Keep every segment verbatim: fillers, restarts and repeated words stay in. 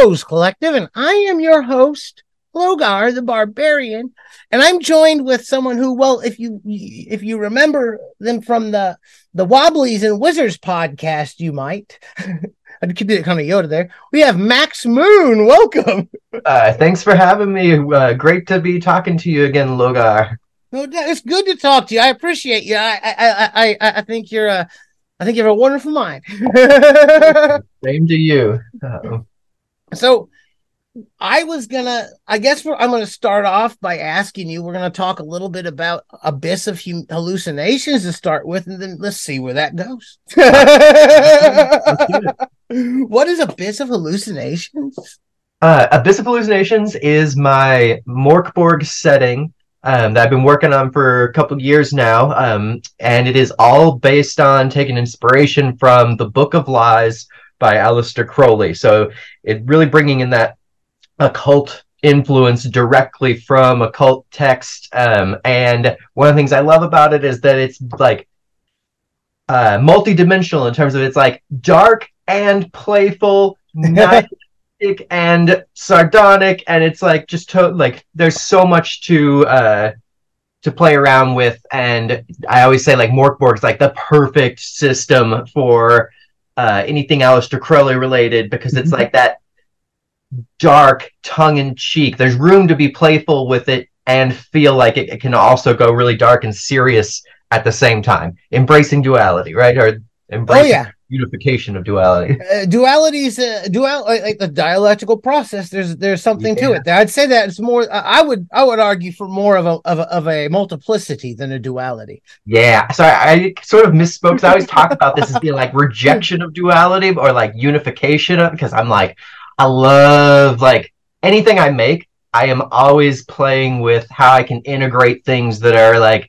Rose Collective, and I am your host, Logar the Barbarian, and I'm joined with someone who, well, if you if you remember them from the the Wobblies and Wizards podcast, you might. I'd keep it kind of Yoda there. We have Max Moon. Welcome. Uh, thanks for having me. Uh, great to be talking to you again, Logar. No, it's good to talk to you. I appreciate you. I I I I, I think you're a I think you have a wonderful mind. Same to you. Uh-oh. So I was gonna, I guess we're, I'm gonna start off by asking you. We're gonna talk a little bit about Abyss of hum- Hallucinations to start with, and then let's see where that goes. What is Abyss of Hallucinations? Uh, Abyss of Hallucinations is my Morkborg setting um, that I've been working on for a couple of years now, um, and it is all based on taking inspiration from the Book of Lies by Aleister Crowley. So it really bringing in that occult influence directly from occult text. Um, and one of the things I love about it is that it's like uh, multi-dimensional in terms of it's like dark and playful, nihilistic and sardonic, and it's like just to, like there's so much to uh, to play around with. And I always say like Morkborg's like the perfect system for uh, anything Aleister Crowley related, because it's like that dark tongue-in-cheek. There's room to be playful with it and feel like it, it can also go really dark and serious at the same time, embracing duality, right? Or embracing oh, yeah. unification of duality. Uh, duality is uh, dual like, like the dialectical process. There's there's something yeah. to it. I'd say that it's more. Uh, I would I would argue for more of a, of a of a multiplicity than a duality. Yeah. So I, I sort of misspoke. I always talk about this as being like rejection of duality or like unification of, because I'm like, I love like anything I make. I am always playing with how I can integrate things that are like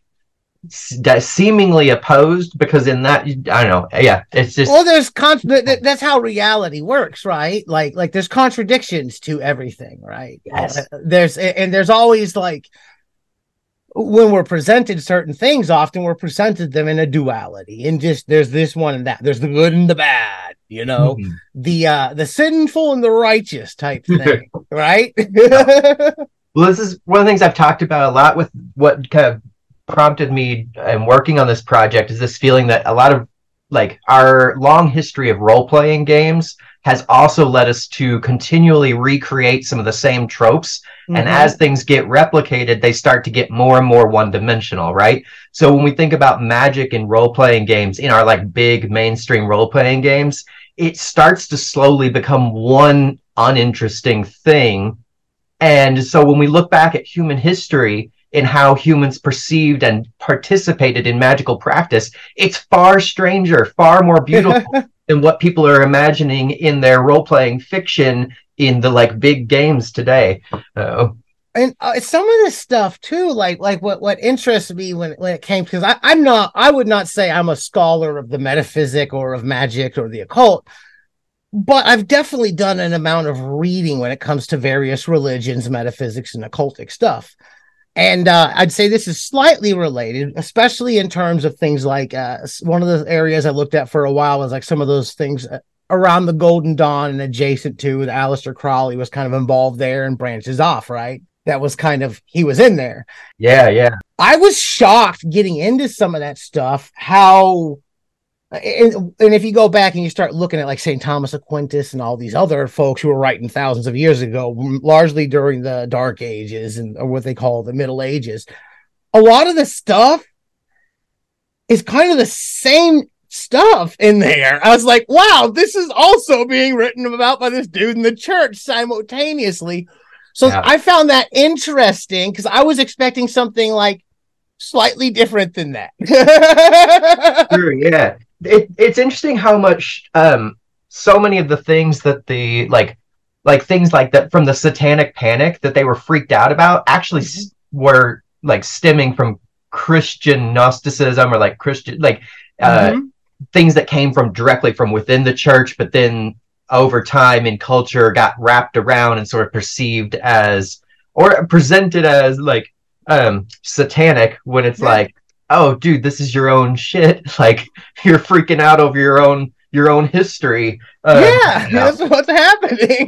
seemingly opposed, because in that, I don't know, yeah, it's just well, there's con- th- that's how reality works, right? Like like there's contradictions to everything, right? Yes. Uh, there's and there's always like when we're presented certain things, often we're presented them in a duality, and just there's this one and that, there's the good and the bad, you know, mm-hmm. the uh the sinful and the righteous type thing. Right? Well, this is one of the things I've talked about a lot with what kind of prompted me and working on this project, is this feeling that a lot of like our long history of role-playing games has also led us to continually recreate some of the same tropes. Mm-hmm. And as things get replicated, they start to get more and more one-dimensional, right? So when we think about magic in role-playing games, in our like big mainstream role-playing games, it starts to slowly become one uninteresting thing. And so when we look back at human history in how humans perceived and participated in magical practice, it's far stranger, far more beautiful than what people are imagining in their role-playing fiction in the like big games today. Uh, and uh, some of this stuff too, like like what what interests me when when it came, because I I'm not I would not say I'm a scholar of the metaphysic or of magic or the occult, but I've definitely done an amount of reading when it comes to various religions, metaphysics, and occultic stuff. And uh, I'd say this is slightly related, especially in terms of things like uh, one of the areas I looked at for a while was like some of those things around the Golden Dawn and adjacent to with Aleister Crowley was kind of involved there and branches off, right? That was kind of, he was in there. Yeah, yeah. I was shocked getting into some of that stuff, how, and, and if you go back and you start looking at like Saint Thomas Aquinas and all these other folks who were writing thousands of years ago, largely during the Dark Ages and or what they call the Middle Ages, a lot of the stuff is kind of the same stuff in there. I was like, wow, this is also being written about by this dude in the church simultaneously. So yeah. I found that interesting because I was expecting something like slightly different than that. Sure, yeah. It, it's interesting how much um so many of the things that the like like things like that from the Satanic Panic that they were freaked out about actually mm-hmm. s- were like stemming from Christian Gnosticism or like Christian like uh mm-hmm. things that came from directly from within the church, but then over time in culture got wrapped around and sort of perceived as or presented as like um satanic, when it's yeah. like, oh dude, this is your own shit. Like you're freaking out over your own your own history. Uh, Yeah, that's what's happening.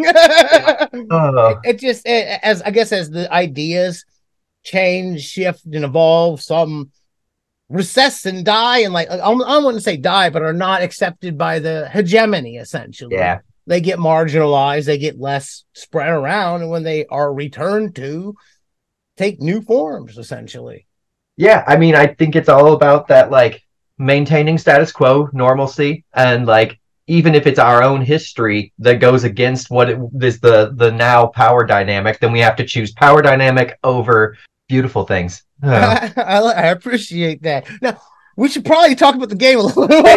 uh, it, it just it, as I guess as the ideas change, shift, and evolve, some recess and die, and like I, I wouldn't say die, but are not accepted by the hegemony. Essentially, yeah. they get marginalized, they get less spread around, and when they are returned to, take new forms. Essentially, Yeah, I mean, I think it's all about that, like maintaining status quo, normalcy, and like even if it's our own history that goes against what it is the the now power dynamic, then we have to choose power dynamic over beautiful things. Oh. I, I appreciate that. Now, we should probably talk about the game a little bit.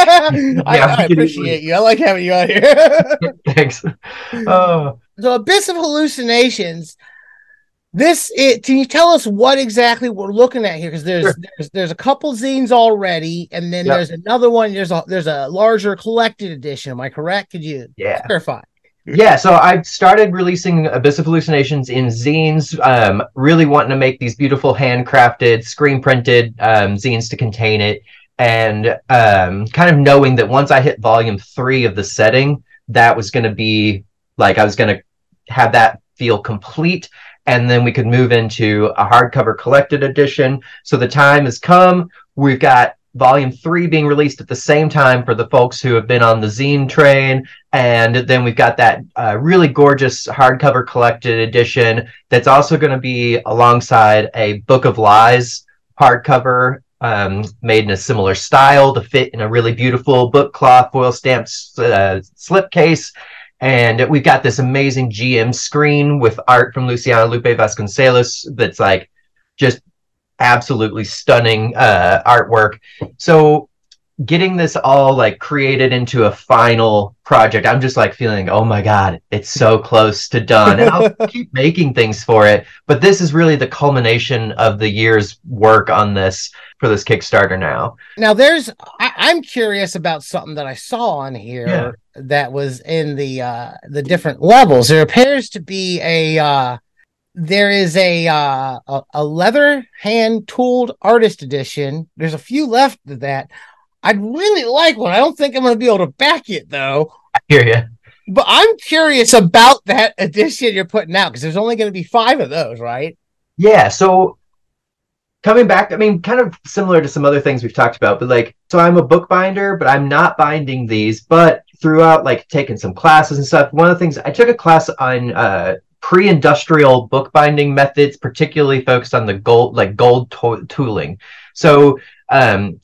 I, Yeah, I appreciate you. I like having you out here. Thanks. Oh, So, Abyss of Hallucinations. This it. Can you tell us what exactly we're looking at here? Because there's, sure. there's there's a couple zines already, and then Yep. there's another one. There's a there's a larger collected edition. Am I correct? Could you Yeah. clarify? Yeah, so I've started releasing Abyss of Hallucinations in zines, um, really wanting to make these beautiful handcrafted, screen printed um, zines to contain it. And um, kind of knowing that once I hit volume three of the setting, that was going to be like I was going to have that feel complete. And then we could move into a hardcover collected edition. So the time has come. We've got volume three being released at the same time for the folks who have been on the zine train. And then we've got that uh, really gorgeous hardcover collected edition that's also going to be alongside a Book of Lies hardcover um, made in a similar style to fit in a really beautiful book cloth foil stamped uh, slipcase. And we've got this amazing G M screen with art from Luciano Lupe Vasconcelos that's like just absolutely stunning uh, artwork. So getting this all like created into a final project, I'm just like feeling, oh my God, it's so close to done. And I'll keep making things for it. But this is really the culmination of the year's work on this for this Kickstarter now. Now, there's I, I'm curious about something that I saw on here Yeah. that was in the uh, the different levels. There appears to be a uh, there is a, uh, a a leather hand tooled artist edition. There's a few left of that. I'd really like one. I don't think I'm going to be able to back it though. I hear you. But I'm curious about that edition you're putting out because there's only going to be five of those, right? Yeah. So coming back, I mean, kind of similar to some other things we've talked about, but like, so I'm a bookbinder, but I'm not binding these. But throughout, like, taking some classes and stuff, one of the things I took a class on uh, pre-industrial bookbinding methods, particularly focused on the gold, like gold to- tooling. So um,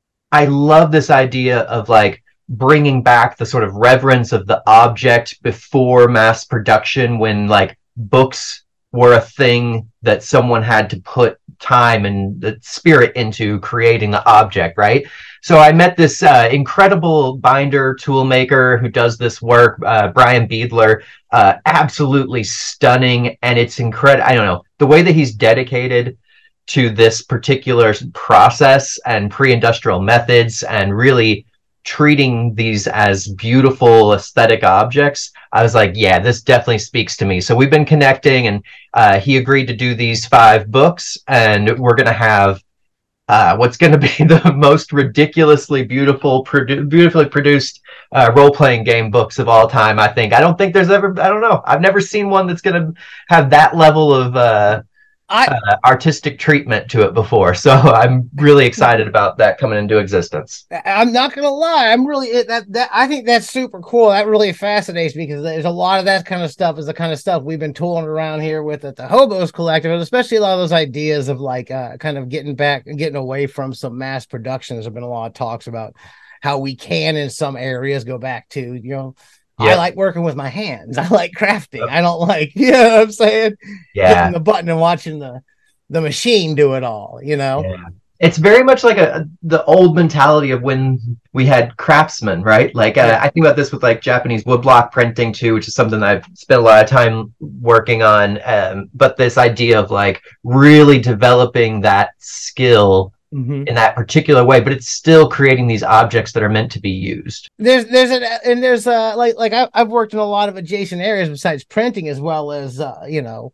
I love this idea of like bringing back the sort of reverence of the object before mass production, when like books were a thing that someone had to put time and the spirit into creating the object, right? So I met this uh, incredible binder tool maker who does this work, uh, Brian Beadler, uh, absolutely stunning. And it's incredible. I don't know, the way that he's dedicated to this particular process and pre-industrial methods and really treating these as beautiful aesthetic objects, I was like, yeah, this definitely speaks to me. So we've been connecting, and uh, he agreed to do these five books, and we're going to have uh, what's going to be the most ridiculously beautiful, produ- beautifully produced uh, role-playing game books of all time, I think. I don't think there's ever, I don't know, I've never seen one that's going to have that level of uh, I, uh, artistic treatment to it before. So I'm really excited about that coming into existence. I'm not gonna lie. I'm really that that I think that's super cool. That really fascinates me because there's a lot of that kind of stuff is the kind of stuff we've been tooling around here with at the Hobos Collective, and especially a lot of those ideas of like uh, kind of getting back and getting away from some mass production. There's been a lot of talks about how we can in some areas go back to, you know, yep. I like working with my hands. I like crafting. Yep. I don't like, you know what I'm saying? Yeah. Hitting the button and watching the, the machine do it all, you know? Yeah. It's very much like a the old mentality of when we had craftsmen, right? Like uh, I think about this with like Japanese woodblock printing too, which is something I've spent a lot of time working on. Um, but this idea of like really developing that skill mm-hmm. in that particular way, but it's still creating these objects that are meant to be used. There's there's an and there's uh like like I, I've worked in a lot of adjacent areas besides printing, as well as uh, you know.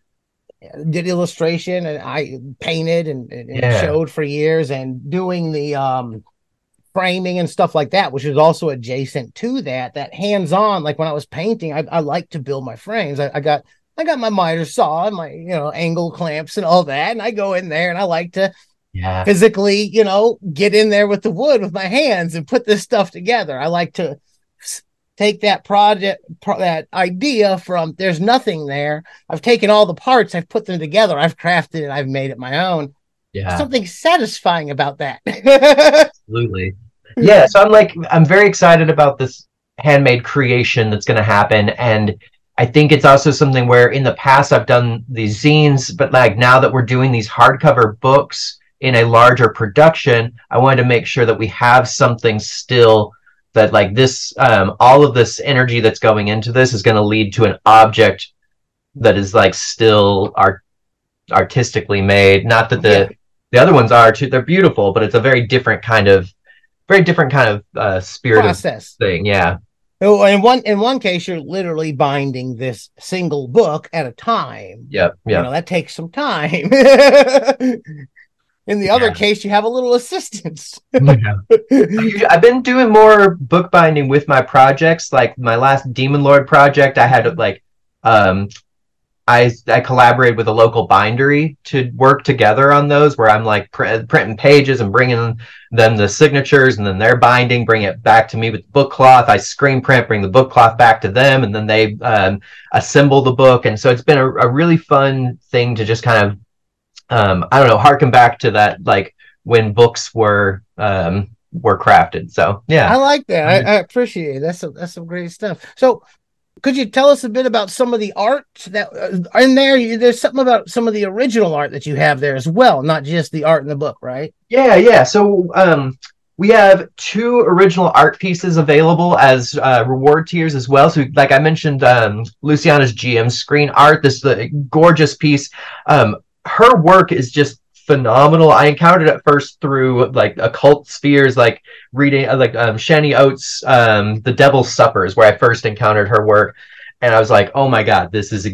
did illustration and I painted and, and, and yeah. showed for years, and doing the um framing and stuff like that, which is also adjacent to that. That hands-on, like when I was painting, I, I like to build my frames. I, I got I got my miter saw and my, you know, angle clamps and all that, and I go in there and I like to Yeah. physically, you know, get in there with the wood with my hands and put this stuff together. I like to take that project, pro- that idea from there's nothing there. I've taken all the parts, I've put them together, I've crafted it, I've made it my own. Yeah. Something satisfying about that. Absolutely. Yeah. So I'm like, I'm very excited about this handmade creation that's going to happen. And I think it's also something where in the past I've done these zines, but like now that we're doing these hardcover books in a larger production, I wanted to make sure that we have something still that like this, um, all of this energy that's going into this is going to lead to an object that is like still art artistically made. Not that the, yeah. the other ones are too, they're beautiful, but it's a very different kind of, very different kind of uh, spirit process thing. Yeah. So in one, in one case, you're literally binding this single book at a time. Yep. Yeah. You know, that takes some time. In the other yeah. case, you have a little assistance. Yeah. I've been doing more bookbinding with my projects. Like my last Demon Lord project, I had like, um, I I collaborated with a local bindery to work together on those, where I'm like pr- printing pages and bringing them the signatures, and then they're binding, bring it back to me with the book cloth. I screen print, bring the book cloth back to them, and then they um, assemble the book. And so it's been a, a really fun thing to just kind of, um, I don't know, harken back to that, like when books were um, were crafted. So yeah, I like that. I, I appreciate it. That's a, that's some great stuff. So, could you tell us a bit about some of the art that uh, in there? There's something about some of the original art that you have there as well, not just the art in the book, right? Yeah, yeah. So um, we have two original art pieces available as uh, reward tiers as well. So, like I mentioned, um, Luciana's G M screen art. This is a gorgeous piece. Um, her work is just phenomenal. I encountered it first through like occult spheres, like reading like um Shani Oates' um The Devil's Suppers, where I first encountered her work, and I was like, oh my god, this is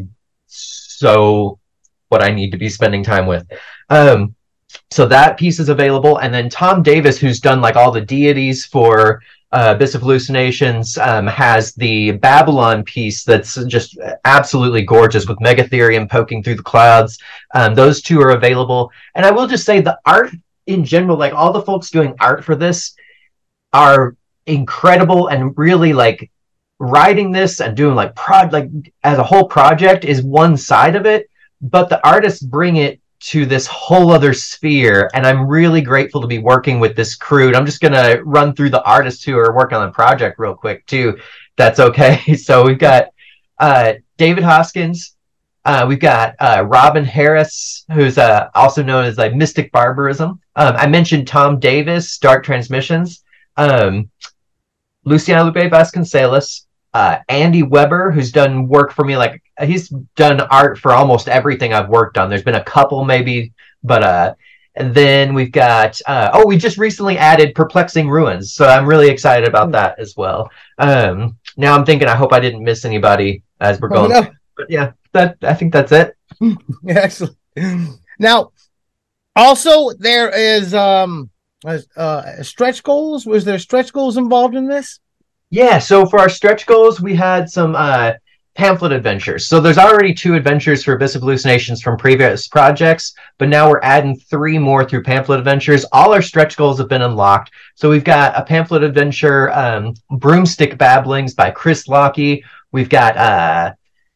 so what I need to be spending time with. Um so that piece is available, and then Tom Davis, who's done like all the deities for uh, Abyss of Hallucinations, um, has the Babylon piece that's just absolutely gorgeous with Megatherium poking through the clouds. Um, those two are available. And I will just say the art in general, like all the folks doing art for this are incredible, and really like writing this and doing like prod, like as a whole project is one side of it, but the artists bring it to this whole other sphere, and I'm really grateful to be working with this crew. And I'm just gonna run through the artists who are working on the project real quick too. That's okay. So we've got uh, David Hoskins, uh, we've got uh, Robin Harris, who's uh, also known as like Mystic Barbarism. Um, I mentioned Tom Davis, Dark Transmissions, um, Luciano Lupe Vasconcelos, uh, Andy Weber, who's done work for me. Like he's done art for almost everything I've worked on. There's been a couple maybe, but uh, and then we've got uh, oh, we just recently added Perplexing Ruins, so I'm really excited about that as well. Um, now I'm thinking, I hope I didn't miss anybody as we're going. Oh, no. But yeah, that I think that's it. Excellent. Now, also there is um, uh, stretch goals. Was there stretch goals involved in this? Yeah, so for our stretch goals, we had some uh, pamphlet adventures. So there's already two adventures for Abyss of Hallucinations from previous projects, but now we're adding three more through pamphlet adventures. All our stretch goals have been unlocked. So we've got a pamphlet adventure, um, Broomstick Babblings by Chris Lockey. We've got uh,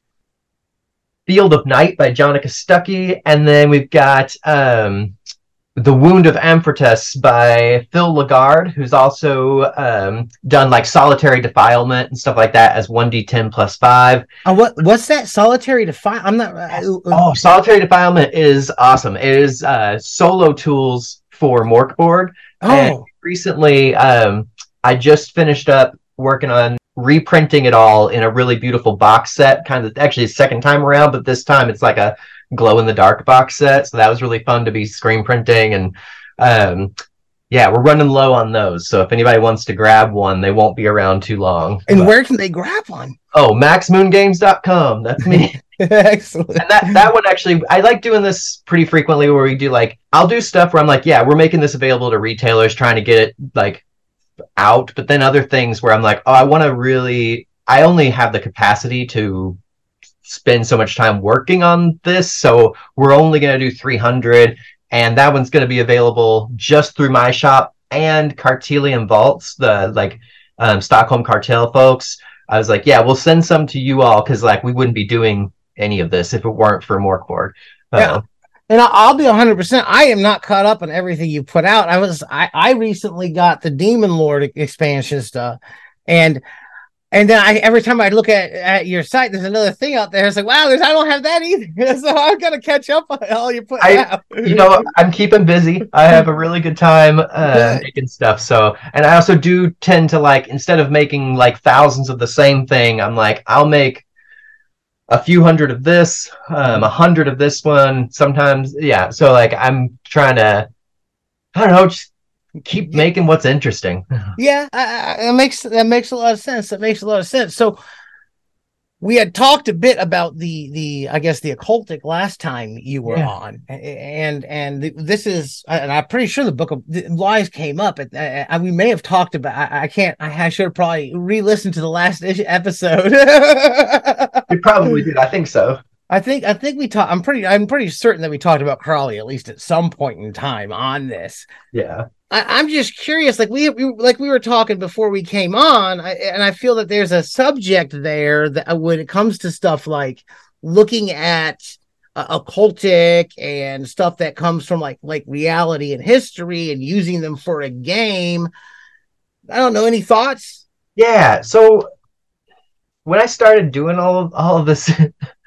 Field of Night by Jonica Stuckey. And then we've got Um, The Wound of Amphrates by Phil Lagarde, who's also um, done like Solitary Defilement and stuff like that as one d ten plus five. Uh, what what's that? Solitary Defilement? I'm not. Uh, oh, Solitary Defilement is awesome. It is uh, solo tools for Morkborg. Oh. And recently, um, I just finished up working on reprinting it all in a really beautiful box set. Kind of actually second time around, but this time it's like a glow in the dark box set, so that was really fun to be screen printing. And um yeah, we're running low on those, so if anybody wants to grab one, they won't be around too long. And but, where can they grab one? oh, max moon games dot com. That's me. Excellent. And that that one, actually, I like doing this pretty frequently, where we do like, I'll do stuff where I'm like, yeah, we're making this available to retailers, trying to get it like out, but then other things where I'm like, oh, I want to really, I only have the capacity to spend so much time working on this, so we're only going to do three hundred, and that one's going to be available just through my shop and Cartelian Vaults, the like um, Stockholm Cartel folks. I was like, yeah, we'll send some to you all, because like we wouldn't be doing any of this if it weren't for Mörk Borg. Uh, yeah. And I'll be one hundred percent. I am not caught up on everything you put out. I was, I, I recently got the Demon Lord expansion stuff. And, and then I, every time I look at, at your site, there's another thing out there. It's like, wow, there's, I don't have that either. So I've got to catch up on all you put out. You know, I'm keeping busy. I have a really good time uh, making stuff. So, and I also do tend to like, instead of making like thousands of the same thing, I'm like, I'll make a few hundred of this, um, a hundred of this one. Sometimes, yeah. So like, I'm trying to, I don't know, just keep making what's interesting. Yeah, I, I, it makes that makes a lot of sense. That makes a lot of sense. So we had talked a bit about the the I guess the occultic last time you were yeah. on, and and this is, and I'm pretty sure the Book of Lies came up. And we may have talked about. I, I can't. I should have probably re-listened to the last episode. You probably did. I think so. I think I think we talked. I'm pretty. I'm pretty certain that we talked about Crowley at least at some point in time on this. Yeah. I, I'm just curious, like we, we like we were talking before we came on, I, and I feel that there's a subject there that when it comes to stuff like looking at uh, occultic and stuff that comes from like like reality and history and using them for a game. I don't know. Any thoughts? Yeah. So when I started doing all of all of this,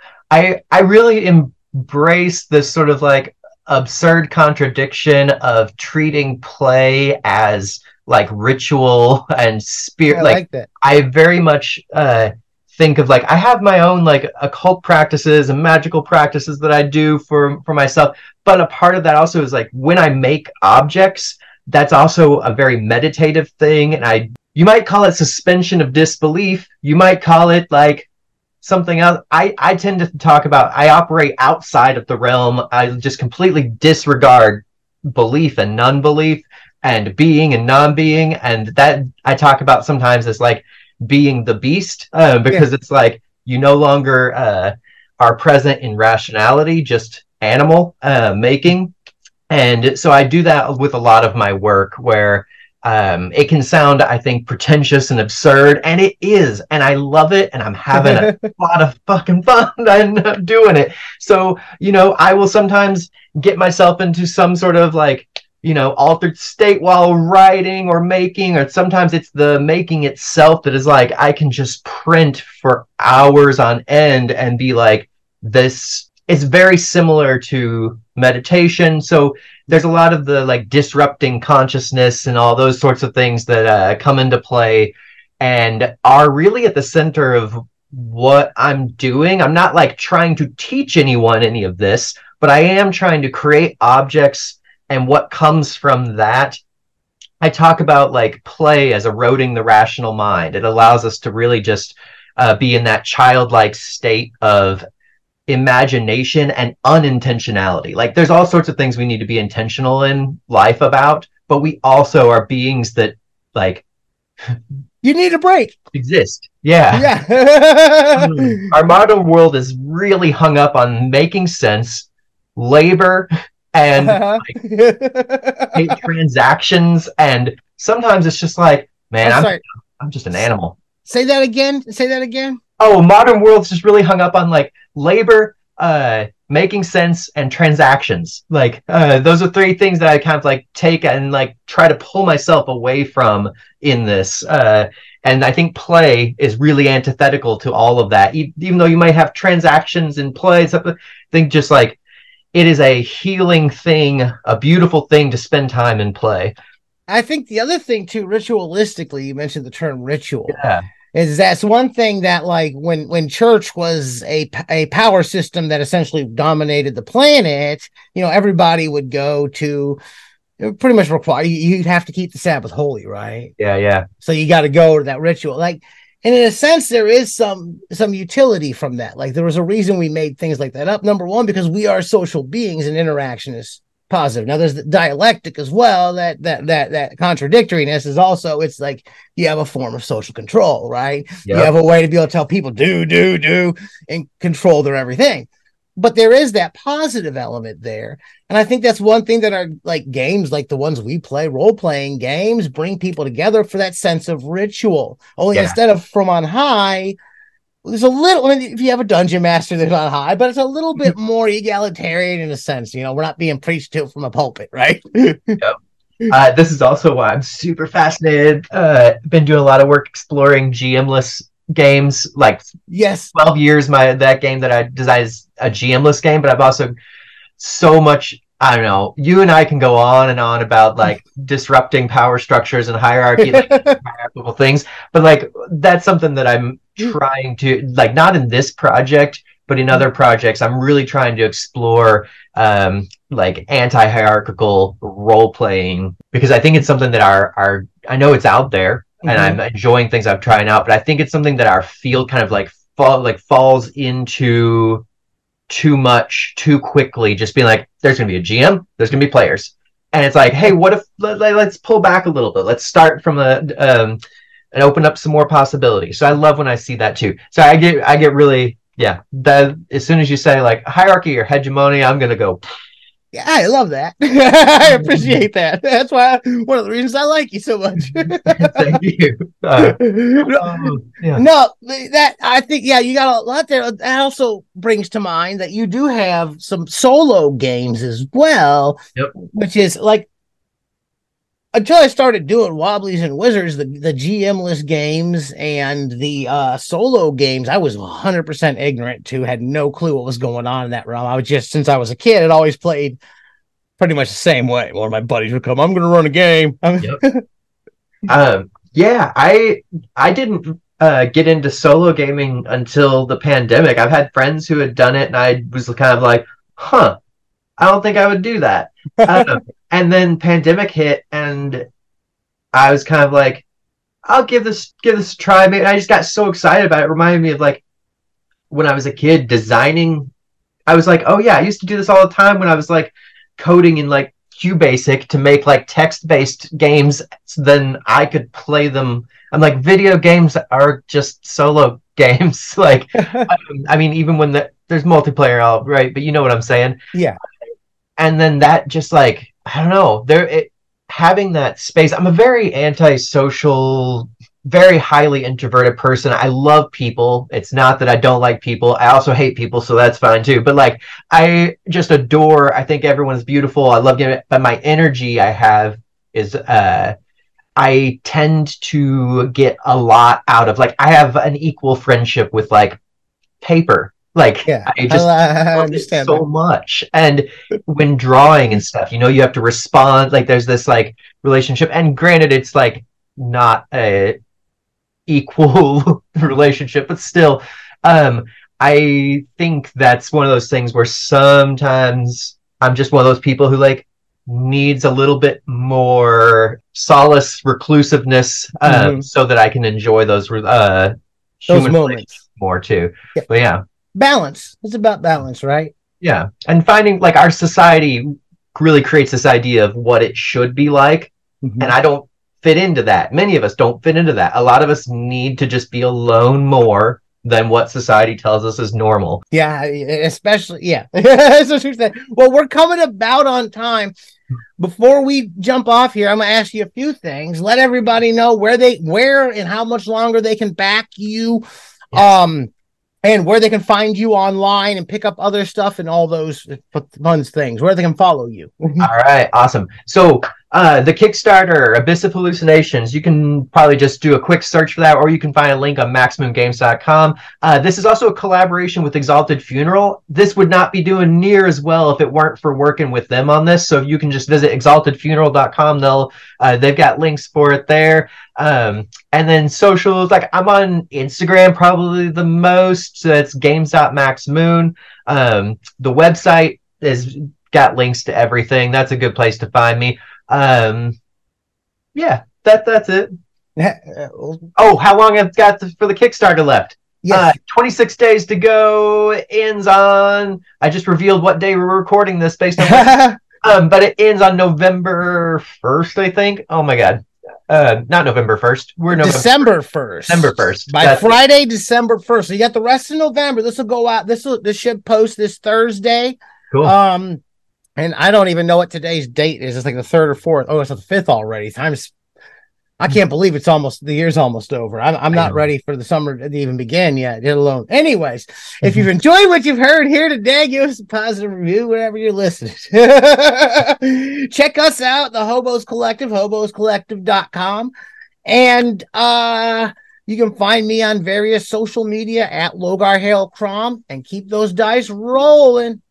I I really embraced this sort of like absurd contradiction of treating play as like ritual and spirit. I like, like that. I very much uh think of like, I have my own like occult practices and magical practices that I do for for myself, but a part of that also is like when I make objects, that's also a very meditative thing. And I you might call it suspension of disbelief, you might call it like something else. I, I tend to talk about, I operate outside of the realm. I just completely disregard belief and non-belief and being and non-being. And that I talk about sometimes as like being the beast, uh, because yeah. It's like you no longer uh, are present in rationality, just animal uh, making. And so I do that with a lot of my work where Um, it can sound, I think, pretentious and absurd, and it is, and I love it, and I'm having a lot of fucking fun and doing it. So, you know, I will sometimes get myself into some sort of like, you know, altered state while writing or making, or sometimes it's the making itself that is like, I can just print for hours on end and be like, this is very similar to meditation. So there's a lot of the like disrupting consciousness and all those sorts of things that uh, come into play and are really at the center of what I'm doing. I'm not like trying to teach anyone any of this, but I am trying to create objects and what comes from that. I talk about like play as eroding the rational mind. It allows us to really just uh, be in that childlike state of imagination and unintentionality. Like there's all sorts of things we need to be intentional in life about, but we also are beings that like you need a break exist. Yeah. Yeah. Our modern world is really hung up on making sense, labor, and uh-huh. like, transactions, and sometimes it's just like, man, I'm, I'm I'm just an animal. Say that again. Say that again. Oh, modern world's just really hung up on like labor, uh, making sense, and transactions. Like uh, those are three things that I kind of like take and like try to pull myself away from in this. Uh, and I think play is really antithetical to all of that. E- even though you might have transactions in play, I think just like it is a healing thing, a beautiful thing to spend time in play. I think the other thing too, ritualistically, you mentioned the term ritual. Yeah. Is that's one thing that like when when church was a a power system that essentially dominated the planet, you know, everybody would go to, it pretty much require you'd have to keep the Sabbath holy, right? Yeah, yeah. So you got to go to that ritual, like, and in a sense, there is some some utility from that. Like there was a reason we made things like that up. Number one, because we are social beings and interaction is positive. Now there's the dialectic as well. That that that that contradictoriness is also, it's like you have a form of social control, right? Yep. You have a way to be able to tell people do, do, do, and control their everything. But there is that positive element there. And I think that's one thing that our like games, like the ones we play, role-playing games, bring people together for that sense of ritual. Only yeah. instead of from on high, there's a little, I mean, if you have a dungeon master, there's on high, but it's a little bit more egalitarian in a sense. You know, we're not being preached to from a pulpit, right? Yep. Uh, this is also why I'm super fascinated. Uh, been doing a lot of work exploring G M-less games. Like yes, twelve years, my that game that I designed is a G M-less game, but I've also so much, I don't know, you and I can go on and on about like disrupting power structures and hierarchy, like hierarchical things, but like that's something that I'm trying to, like, not in this project, but in other projects, I'm really trying to explore um, like anti-hierarchical role-playing, because I think it's something that our, our I know it's out there, mm-hmm. and I'm enjoying things I'm trying out, but I think it's something that our field kind of like fall, like falls into too much too quickly, just being like, there's going to be a G M, there's going to be players. And it's like, hey, what if, let, let's pull back a little bit. Let's start from a, um, and open up some more possibilities. So I love when I see that too. So I get, I get really, yeah, that as soon as you say like hierarchy or hegemony, I'm going to go, yeah, I love that. I appreciate that. That's why I, one of the reasons I like you so much. Thank you. Uh, no, yeah. no, that I think, yeah, you got a lot there. That also brings to mind that you do have some solo games as well, yep. which is like, until I started doing Wobblies and Wizards, the, the G M-less games and the uh, solo games, I was one hundred percent ignorant to, had no clue what was going on in that realm. I was just, since I was a kid, had always played pretty much the same way. One of my buddies would come, I'm going to run a game. Yep. um, yeah, I I didn't uh, get into solo gaming until the pandemic. I've had friends who had done it, and I was kind of like, huh, I don't think I would do that. Um, and then pandemic hit, and I was kind of like, I'll give this give this a try. Maybe I just got so excited about it. It reminded me of like when I was a kid designing. I was like, oh yeah, I used to do this all the time when I was like coding in like QBasic to make like text-based games. So then I could play them. I'm like, video games are just solo games. Like, um, I mean, even when the, there's multiplayer, all right, but you know what I'm saying? Yeah. And then that just like, I don't know, there it, having that space. I'm a very antisocial, very highly introverted person. I love people. It's not that I don't like people. I also hate people, so that's fine too. But like, I just adore, I think everyone's beautiful. I love getting it, but my energy I have is, uh, I tend to get a lot out of, like, I have an equal friendship with like paper. Like, yeah, I just I, I understand so that. much. And when drawing and stuff, you know, you have to respond. Like, there's this like relationship. And granted, it's like not a equal relationship, but still, um, I think that's one of those things where sometimes I'm just one of those people who like needs a little bit more solace, reclusiveness, um, mm-hmm. so that I can enjoy those uh, those moments more too. Yeah. But yeah. Balance. It's about balance, right? Yeah. And finding like our society really creates this idea of what it should be like. Mm-hmm. And I don't fit into that. Many of us don't fit into that. A lot of us need to just be alone more than what society tells us is normal. Yeah, especially, yeah. Well, we're coming about on time. Before we jump off here, I'm going to ask you a few things. Let everybody know where they, where and how much longer they can back you. Yes. Um, and where they can find you online and pick up other stuff and all those fun things, where they can follow you. All right, awesome. So uh, the Kickstarter, Abyss of Hallucinations, you can probably just do a quick search for that, or you can find a link on max moon games dot com. Uh, this is also a collaboration with Exalted Funeral. This would not be doing near as well if it weren't for working with them on this. So you can just visit exalted funeral dot com. They'll uh, they've got links for it there. Um, and then socials, like I'm on Instagram probably the most. So it's games dot max moon. Um, the website is got links to everything. That's a good place to find me. Um, yeah, that that's it. Oh, how long I've got to, for the Kickstarter left? Yes. Uh, twenty-six days to go. Ends on. I just revealed what day we're recording this based on Um, but it ends on November first, I think. Oh my god. Uh, not November first. We're November December first. December first. By That's Friday, it. December first. So you got the rest of November. This will go out. This will this should post this Thursday. Cool. Um, and I don't even know what today's date is. It's like the third or fourth. Oh, it's the fifth already. Time's I can't believe it's almost the year's almost over. I'm, I'm not ready for the summer to even begin yet, let alone. Anyways, if you've enjoyed what you've heard here today, give us a positive review wherever you're listening. Check us out, the Hobos Collective, hobos collective dot com. And uh, you can find me on various social media at Logar Hale Crom, and keep those dice rolling.